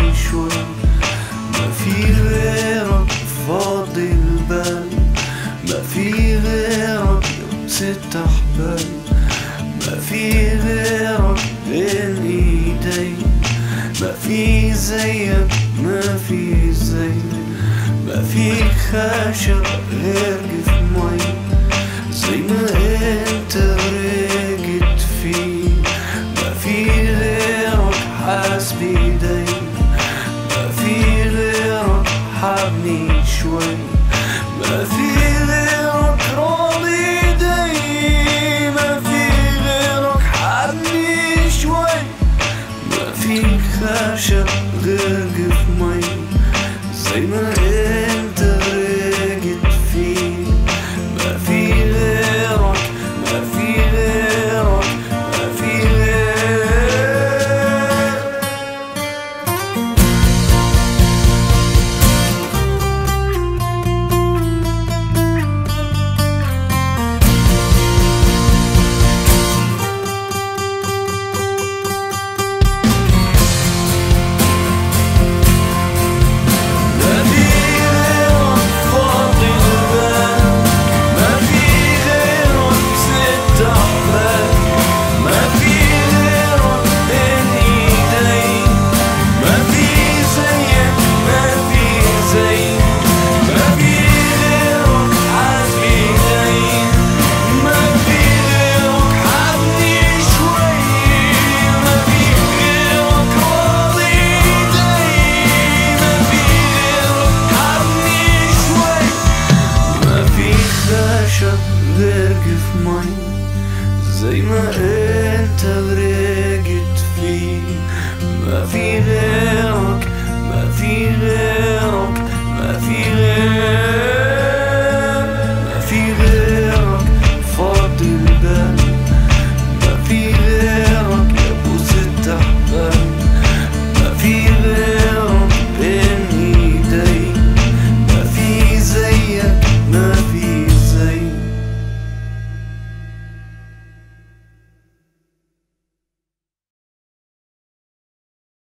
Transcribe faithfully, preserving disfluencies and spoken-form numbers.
شوي. ما في غيرك فاضي البال، ما في غيرك ست أحبال، ما في غيرك بين ايدي، ما في زيك ما في زيك، ما في خاشق غير في مي زي ما انت رقت فيه. ما في غيرك حاس بيدي، ما في غيرك حبني شوي، ما في